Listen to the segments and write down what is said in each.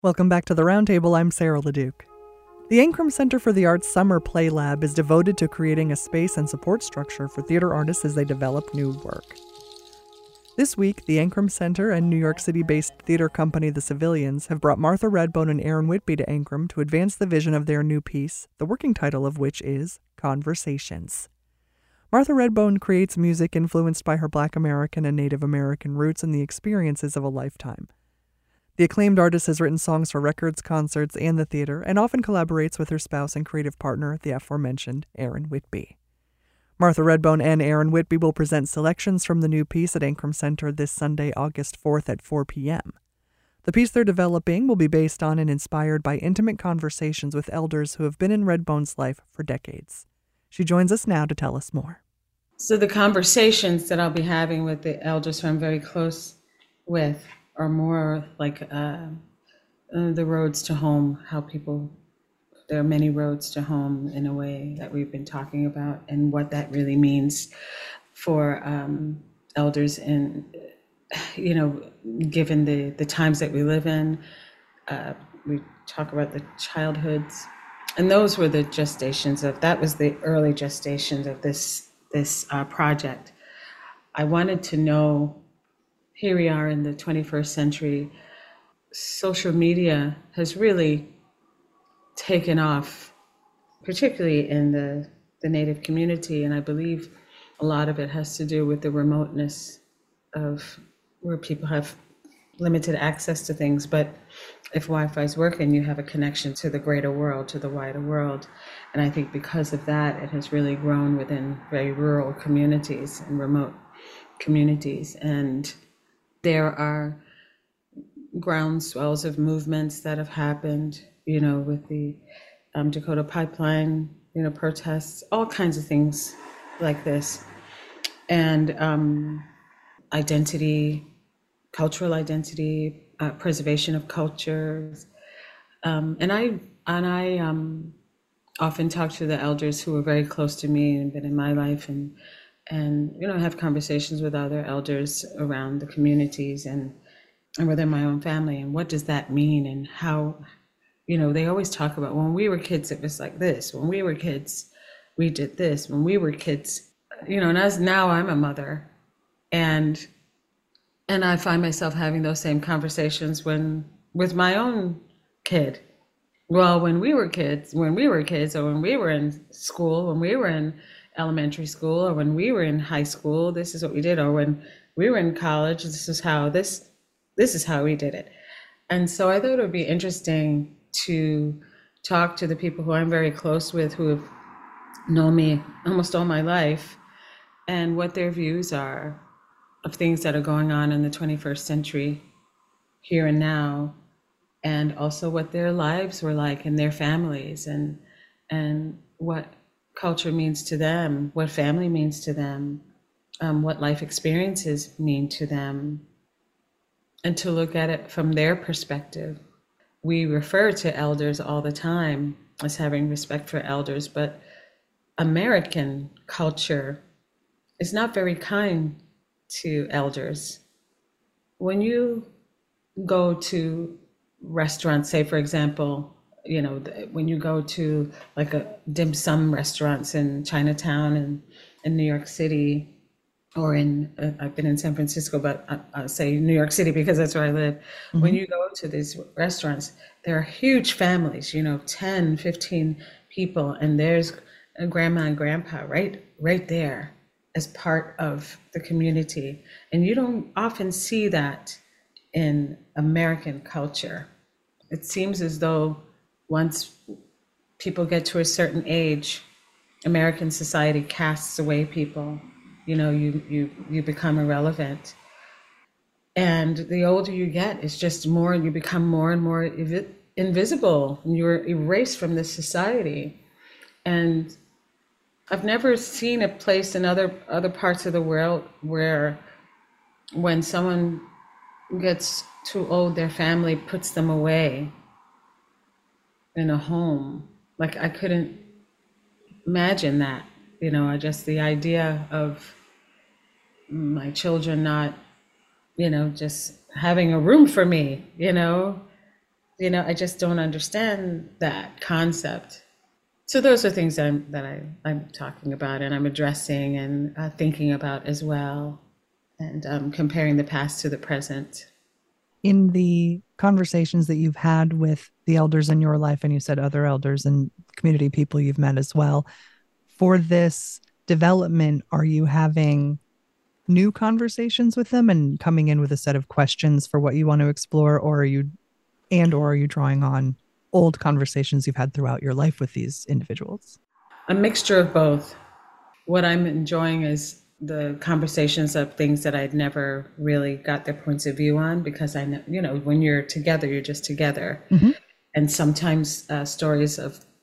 Welcome back to the Roundtable. I'm Sarah LeDuc. The Ancrum Center for the Arts Summer Play Lab is devoted to creating a space and support structure for theater artists as they develop new work. This week, the Ancrum Center and New York City-based theater company The Civilians have brought Martha Redbone and Aaron Whitby to Ancrum to advance the vision of their new piece, the working title of which is Conversations. Martha Redbone creates music influenced by her Black American and Native American roots and the experiences of a lifetime. The acclaimed artist has written songs for records, concerts, and the theater, and often collaborates with her spouse and creative partner, the aforementioned Aaron Whitby. Martha Redbone and Aaron Whitby will present selections from the new piece at Ancrum Center this Sunday, August 4th at 4 p.m. The piece they're developing will be based on and inspired by intimate conversations with elders who have been in Redbone's life for decades. She joins us now to tell us more. So the conversations that I'll be having with the elders who I'm very close with are more like the roads to home, there are many roads to home in a way that we've been talking about, and what that really means for elders in, given the times that we live in. We talk about the childhoods, and those were the that was the early gestations of this project. I wanted to know, here we are in the 21st century, social media has really taken off, particularly in the Native community. And I believe a lot of it has to do with the remoteness of where people have limited access to things. But if Wi-Fi is working, you have a connection to the greater world, to the wider world. And I think because of that, it has really grown within very rural communities and remote communities. And there are groundswells of movements that have happened, with the Dakota Pipeline, protests, all kinds of things like this. And identity, cultural identity, preservation of cultures. And I often talk to the elders who are very close to me and been in my life, and have conversations with other elders around the communities and within my own family. And what does that mean? And how, they always talk about, when we were kids, it was like this. When we were kids, we did this. When we were kids, and as now I'm a mother, and I find myself having those same conversations with my own kid. Well, when we were kids, or when we were in school, when we were in elementary school, or when we were in high school, this is what we did. Or when we were in college, this is how we did it. And so I thought it would be interesting to talk to the people who I'm very close with, who have known me almost all my life, and what their views are of things that are going on in the 21st century, here and now, and also what their lives were like and their families, and what culture means to them, what family means to them, what life experiences mean to them, and to look at it from their perspective. We refer to elders all the time as having respect for elders, but American culture is not very kind to elders. When you go to restaurants, say for example, when you go to like a dim sum restaurants in Chinatown and in New York City, or I've been in San Francisco, but I'll say New York City because that's where I live. Mm-hmm. When you go to these restaurants, there are huge families, 10, 15 people, and there's a grandma and grandpa right there as part of the community. And you don't often see that in American culture. It seems as though once people get to a certain age, American society casts away people. You become irrelevant. And the older you get, it's just you become more and more invisible, and you're erased from this society. And I've never seen a place in other parts of the world where when someone gets too old, their family puts them away in a home. Like, I couldn't imagine that, just the idea of my children not, just having a room for me, I just don't understand that concept. So those are things I'm talking about and I'm addressing and thinking about as well, and comparing the past to the present. In the conversations that you've had with the elders in your life, and you said other elders and community people you've met as well, for this development, are you having new conversations with them and coming in with a set of questions for what you want to explore, or are you drawing on old conversations you've had throughout your life with these individuals? A mixture of both. What I'm enjoying is the conversations of things that I'd never really got their points of view on, because I know, when you're together, you're just together. Mm-hmm. And sometimes stories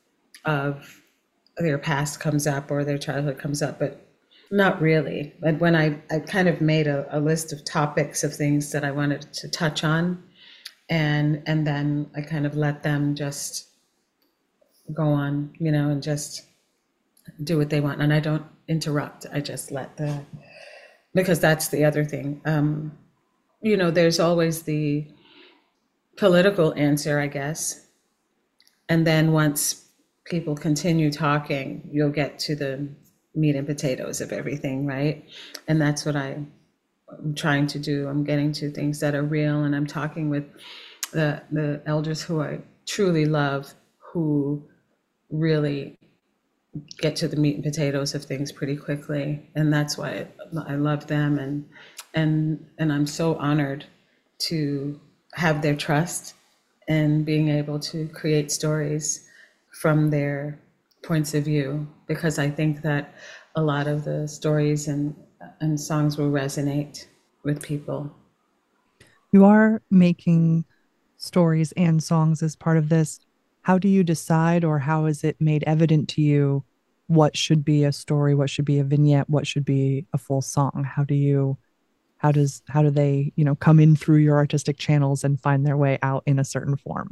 of their past comes up or their childhood comes up, but not really. But when I kind of made a list of topics of things that I wanted to touch on, and then I kind of let them just go on, and just do what they want, and I don't interrupt. I just because that's the other thing. There's always the political answer, I guess, and then once people continue talking, you'll get to the meat and potatoes of everything, right? And that's what I'm trying to do. I'm getting to things that are real, and I'm talking with the elders who I truly love, who really get to the meat and potatoes of things pretty quickly, and that's why I love them, and I'm so honored to have their trust and being able to create stories from their points of view, because I think that a lot of the stories and songs will resonate with people. You are making stories and songs as part of this. How do you decide, or how is it made evident to you, what should be a story, what should be a vignette, what should be a full song? How do they, come in through your artistic channels and find their way out in a certain form?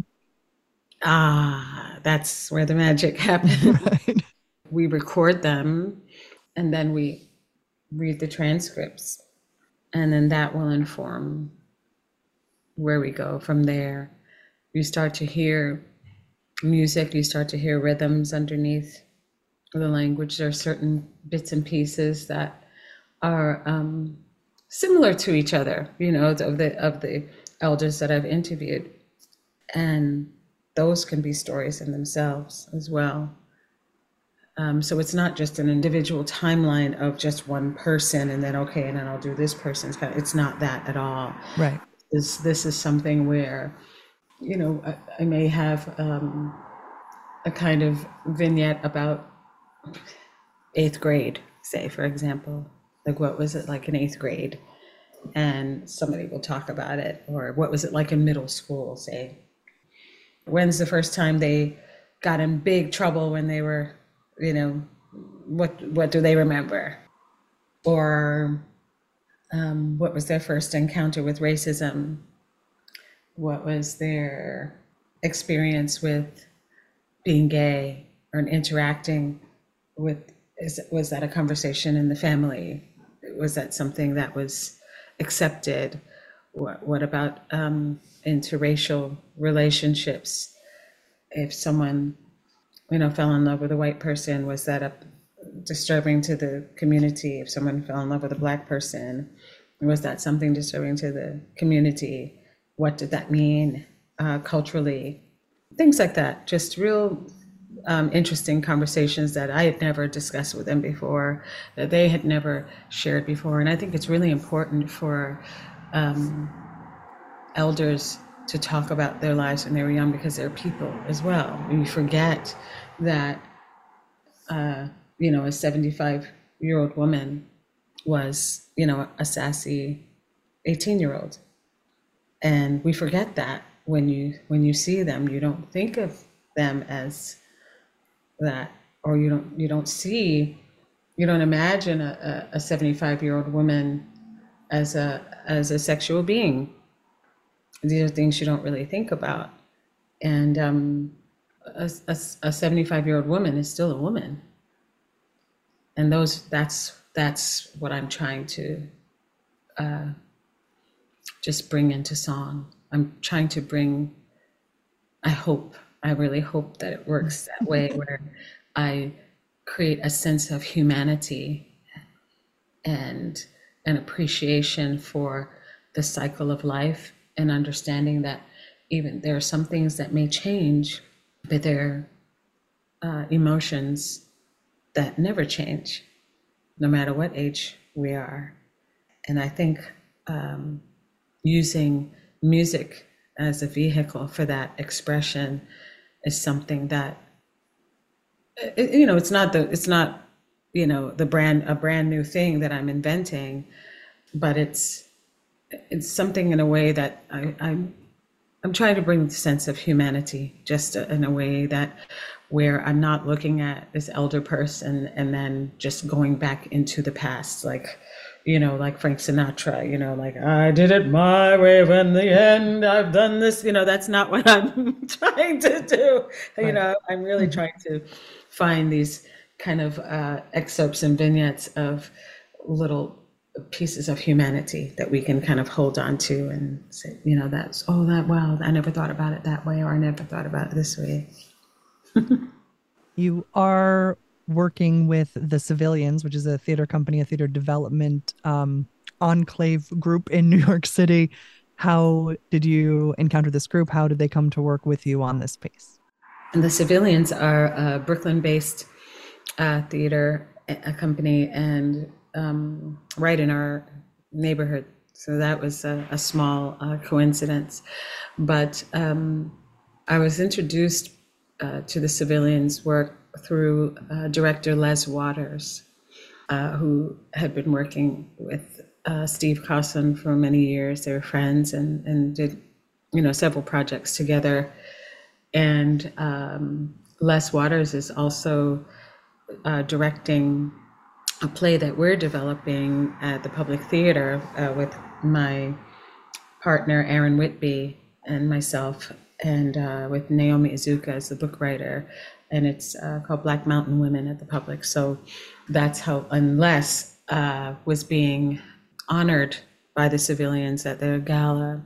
That's where the magic happens. Right. We record them, and then we read the transcripts, and then that will inform where we go from there. You start to hear music, you start to hear rhythms underneath the language. There are certain bits and pieces that are similar to each other, of the elders that I've interviewed, and those can be stories in themselves as well. So it's not just an individual timeline of just one person, and then okay, and then I'll do this person's. It's not that at all. Right. This is something where, I may have a kind of vignette about 8th grade, say, for example. Like, what was it like in 8th grade? And somebody will talk about it. Or what was it like in middle school, say? When's the first time they got in big trouble when they were, what do they remember? Or what was their first encounter with racism? What was their experience with being gay or interacting with, was that a conversation in the family? Was that something that was accepted? What about interracial relationships? If someone, fell in love with a white person, was that disturbing to the community? If someone fell in love with a Black person, was that something disturbing to the community? What did that mean culturally? Things like that. Just real interesting conversations that I had never discussed with them before, that they had never shared before. And I think it's really important for elders to talk about their lives when they were young, because they're people as well. And you forget that, a 75-year-old woman was, a sassy 18-year-old. And we forget that when you see them. You don't think of them as that, or you don't imagine a 75-year-old woman as a sexual being. These are things you don't really think about. And a 75-year-old woman is still a woman. And that's what I'm trying to just bring into song. I'm trying to bring I really hope that it works that way, where I create a sense of humanity and an appreciation for the cycle of life, and understanding that even there are some things that may change, but there are emotions that never change, no matter what age we are. And I think using music as a vehicle for that expression is something that, it's not a brand new thing that I'm inventing, but it's something in a way that I'm trying to bring the sense of humanity, just in a way that where I'm not looking at this elder person and then just going back into the past, like Frank Sinatra, like I did it my way, when the end I've done this, that's not what I'm trying to do. Right. I'm really trying to find these kind of excerpts and vignettes of little pieces of humanity that we can kind of hold on to and say, wow, I never thought about it that way, or I never thought about it this way. You are working with the Civilians, which is a theater company, a theater development enclave group in New York City. How did you encounter this group? How did they come to work with you on this piece? And the Civilians are a Brooklyn-based theater company, and right in our neighborhood. So that was a small coincidence. But I was introduced to the Civilians' work through director Les Waters, who had been working with Steve Cosson for many years. They were friends and did, several projects together. And Les Waters is also directing a play that we're developing at the Public Theater with my partner Aaron Whitby and myself, and with Naomi Izuka as the book writer, and it's called Black Mountain Women at the Public. So that's how Unless was being honored by the Civilians at their gala,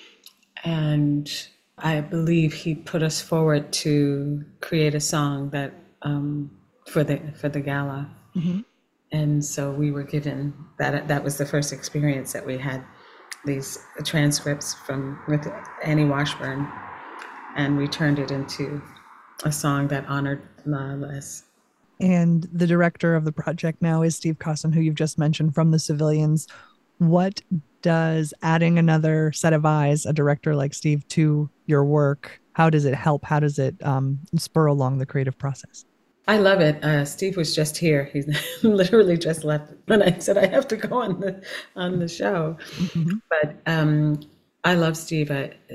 and I believe he put us forward to create a song that for the gala. Mm-hmm. And so we were given that was the first experience that we had these transcripts with Annie Washburn, and we turned it into a song that honored Les. And the director of the project now is Steve Cosson, who you've just mentioned from the Civilians. What does adding another set of eyes, a director like Steve, to your work, how does it help? How does it spur along the creative process? I love it. Steve was just here. He's literally just left when I said I have to go on the show. Mm-hmm. But I love Steve.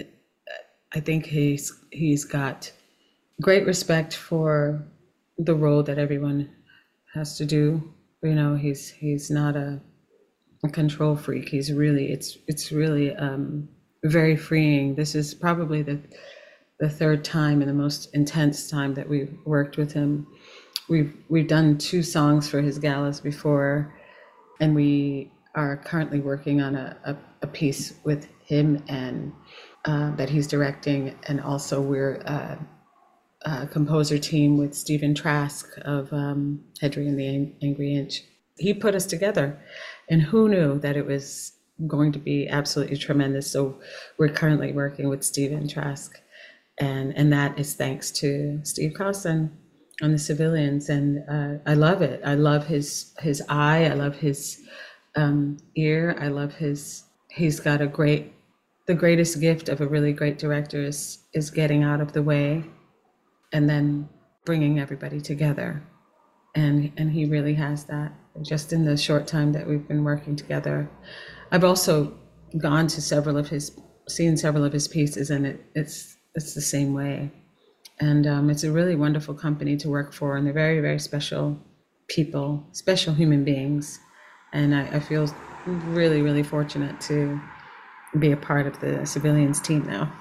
I think he's got great respect for the role that everyone has to do. He's not a control freak. He's really it's really very freeing. This is probably the third time and the most intense time that we've worked with him. We've done 2 songs for his galas before, and we are currently working on a piece with him and that he's directing, and also we're a composer team with Stephen Trask of Hedry and the Angry Inch. He put us together, and who knew that it was going to be absolutely tremendous. So we're currently working with Stephen Trask, and that is thanks to Steve Cosson on the Civilians. And I love it. I love his eye. I love his ear. I love he's got the greatest gift of a really great director is getting out of the way and then bringing everybody together. And he really has that just in the short time that we've been working together. I've also gone to seen several of his pieces, and it's the same way. And it's a really wonderful company to work for, and they're very, very special people, special human beings. And I feel really, really fortunate to be a part of the Civilians team now.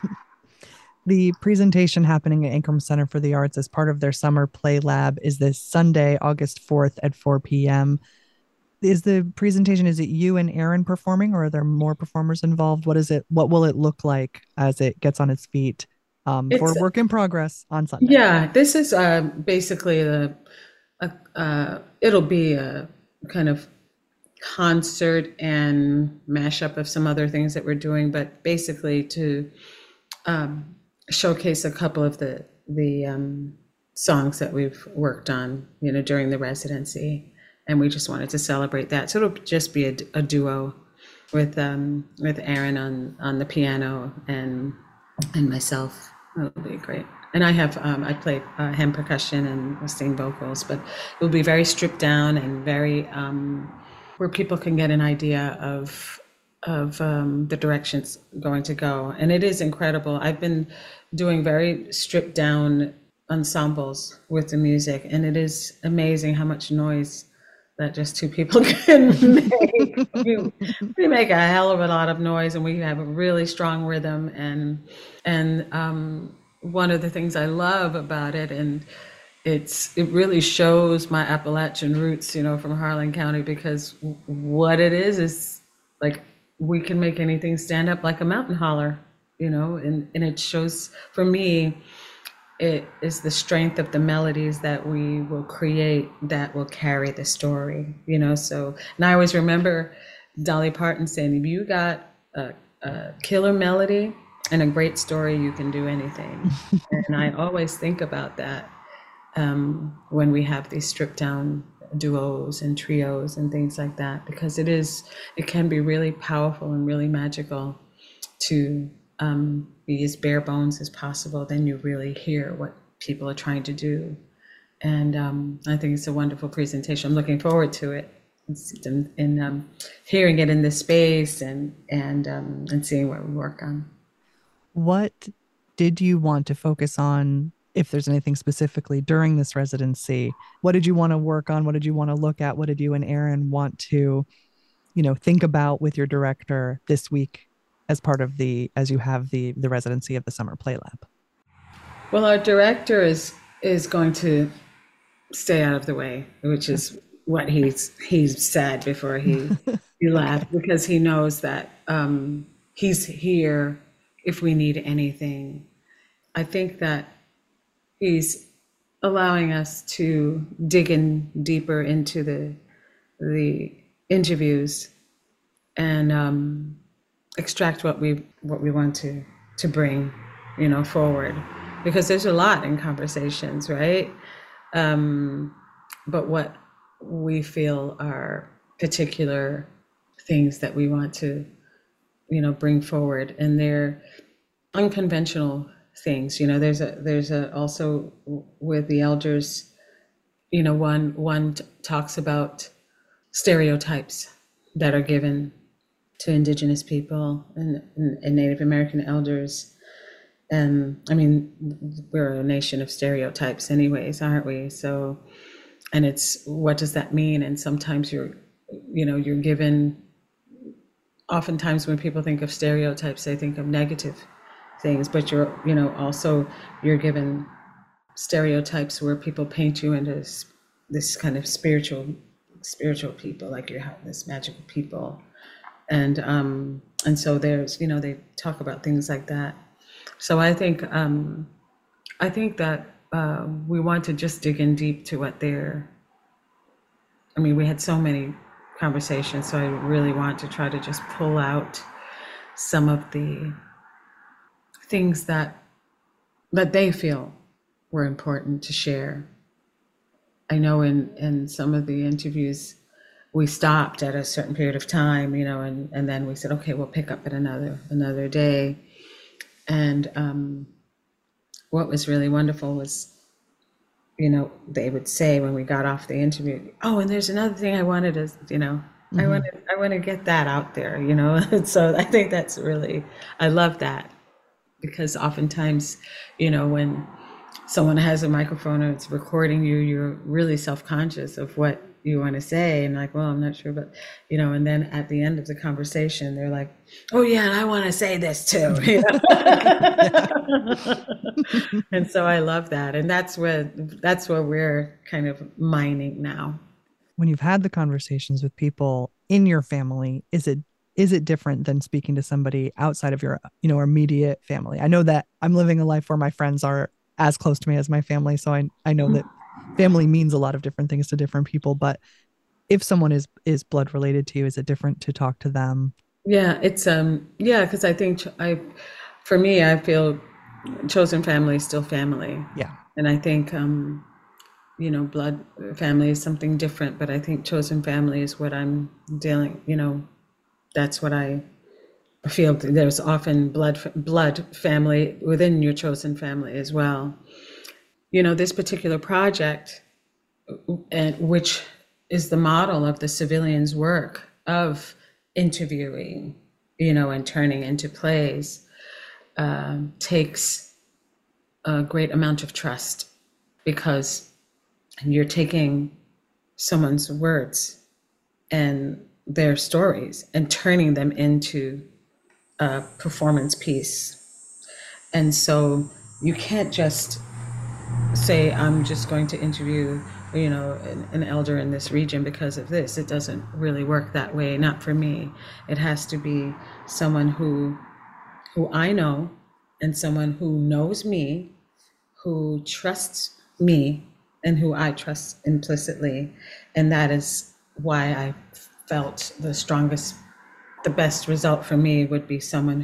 The presentation happening at Ancrum Center for the Arts as part of their summer play lab is this Sunday, August 4th at 4 p.m. Is the presentation, is it you and Aaron performing, or are there more performers involved? What will it look like as it gets on its feet? for It's Work in Progress on Sunday. yeah. This is basically it'll be a kind of concert and mashup of some other things that we're doing, but basically to showcase a couple of the songs that we've worked on, during the residency, and we just wanted to celebrate that. So it'll just be a duo with Aaron on the piano and myself. It'll be great. And I play hand percussion and sing vocals, but it will be very stripped down and very where people can get an idea of the directions going to go. And it is incredible. I've been doing very stripped down ensembles with the music, and it is amazing how much noise that just two people can make. We make a hell of a lot of noise, and we have a really strong rhythm. And one of the things I love about it, and it really shows my Appalachian roots, from Harlan County, because what it is like we can make anything stand up like a mountain holler, and it shows, for me, it is the strength of the melodies that we will create that will carry the story, so, and I always remember Dolly Parton saying, if you got a killer melody and a great story, you can do anything. And I always think about that when we have these stripped down duos and trios and things like that, because it can be really powerful and really magical to be as bare bones as possible. Then you really hear what people are trying to do. And I think it's a wonderful presentation. I'm looking forward to it and hearing it in this space and seeing what we work on. What did you want to focus on, if there's anything specifically during this residency? What did you want to work on? What did you want to look at? What did you and Aaron want to, think about with your director this week as part of as you have the residency of the Summer Play Lab? Well, our director is going to stay out of the way, which is what he's said before he left, because he knows that he's here if we need anything. I think that he's allowing us to dig in deeper into the interviews and extract what we want to bring, forward, because there's a lot in conversations, right? But what we feel are particular things that we want to, bring forward, and they're unconventional things. There's also with the elders, one talks about stereotypes that are given to Indigenous people and Native American elders. And I mean, we're a nation of stereotypes anyways, aren't we? So, and it's, what does that mean? And sometimes you're given, oftentimes when people think of stereotypes, they think of negative things, but you're given stereotypes where people paint you into this kind of spiritual people, like you're this magical people. And so there's, they talk about things like that. So I think that we want to just dig in deep to what we had so many conversations, so I really want to try to just pull out some of the things that they feel were important to share. I know in some of the interviews, we stopped at a certain period of time, and then we said, okay, we'll pick up at another day. And what was really wonderful was, they would say when we got off the interview, oh, and there's another thing I wanted to, mm-hmm. I want to get that out there, So I think that's really, I love that, because oftentimes, when someone has a microphone or it's recording you, you're really self-conscious of what you want to say, and like, well, I'm not sure, but and then at the end of the conversation, they're like, oh yeah, and I want to say this too. And so I love that, and that's where we're kind of mining now. When you've had the conversations with people in your family, is it is it different than speaking to somebody outside of your, immediate family? I know that I'm living a life where my friends are as close to me as my family. So I know that family means a lot of different things to different people, but if someone is blood related to you, is it different to talk to them? Yeah, it's yeah, because I think for me, I feel chosen family is still family, Yeah. and I think blood family is something different, but I think chosen family is what I'm dealing. That's what I feel. There's often blood family within your chosen family as well. This particular project, and which is the model of the civilians' work of interviewing, and turning into plays, takes a great amount of trust because you're taking someone's words and their stories and turning them into a performance piece. And so you can't just say, I'm just going to interview, an elder in this region because of this. It doesn't really work that way, not for me. It has to be someone who I know and someone who knows me, who trusts me, and who I trust implicitly. And that is why I felt the best result for me would be someone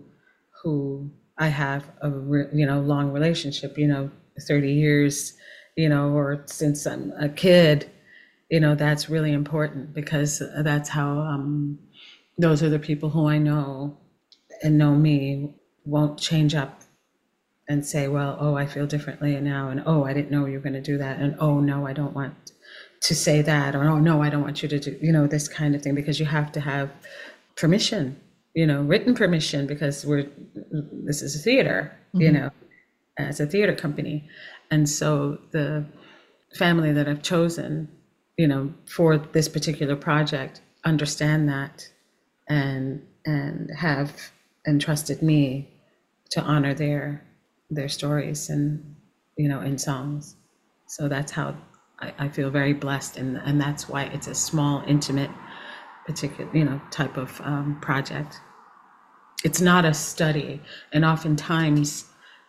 who I have a long relationship, 30 years, or since I'm a kid, that's really important because that's how those are the people who I know and know me won't change up and say, well, oh, I feel differently now, and oh, I didn't know you were going to do that, and oh, no, I don't want to say that, or oh, no, I don't want you to do, this kind of thing, because you have to have permission, written permission, because this is a theater, as a theater company. And so the family that I've chosen, for this particular project understand that and have entrusted me to honor their stories and, in songs. So that's how I feel very blessed. And that's why it's a small, intimate, particular, type of project. It's not a study. And oftentimes,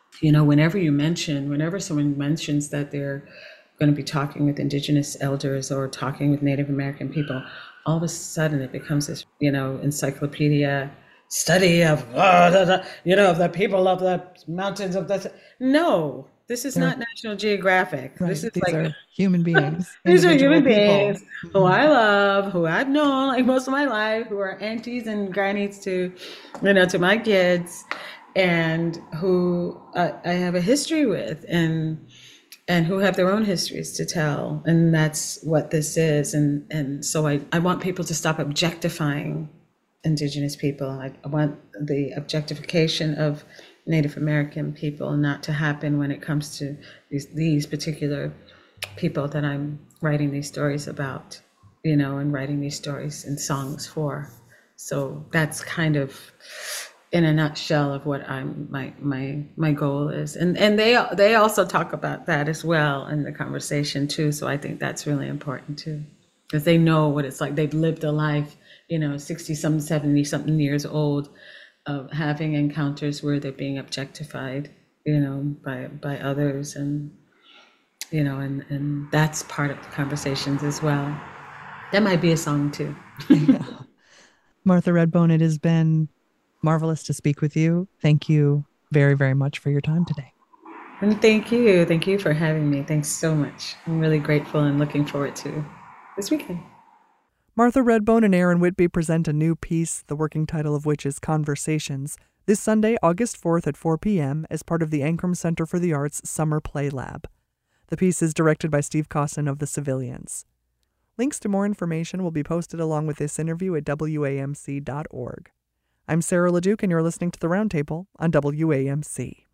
whenever someone mentions that they're going to be talking with Indigenous elders or talking with Native American people, all of a sudden it becomes this, encyclopedia study of, of the people of the mountains of the. No, this is not National Geographic. Right. This is These are human beings. These are human people. beings who I love, who I've known like most of my life, who are aunties and grannies to my kids, and who I have a history with, and who have their own histories to tell. And that's what this is. And so I want people to stop objectifying Indigenous people. I want the objectification of Native American people not to happen when it comes to these particular people that I'm writing these stories about, and writing these stories and songs for. So that's kind of in a nutshell of what my goal is. And they also talk about that as well in the conversation too. So I think that's really important too, because they know what it's like. They've lived a life, 60 something, 70 something years old, of having encounters where they're being objectified, by others, and and that's part of the conversations as well. That might be a song too. Yeah. Martha Redbone, it has been marvelous to speak with you. Thank you very, very much for your time today. And thank you for having me. Thanks so much. I'm really grateful and looking forward to this weekend. Martha Redbone and Aaron Whitby present a new piece, the working title of which is Conversations, this Sunday, August 4th at 4 p.m. as part of the Ancrum Center for the Arts Summer Play Lab. The piece is directed by Steve Cosson of The Civilians. Links to more information will be posted along with this interview at WAMC.org. I'm Sarah LeDuc, and you're listening to The Roundtable on WAMC.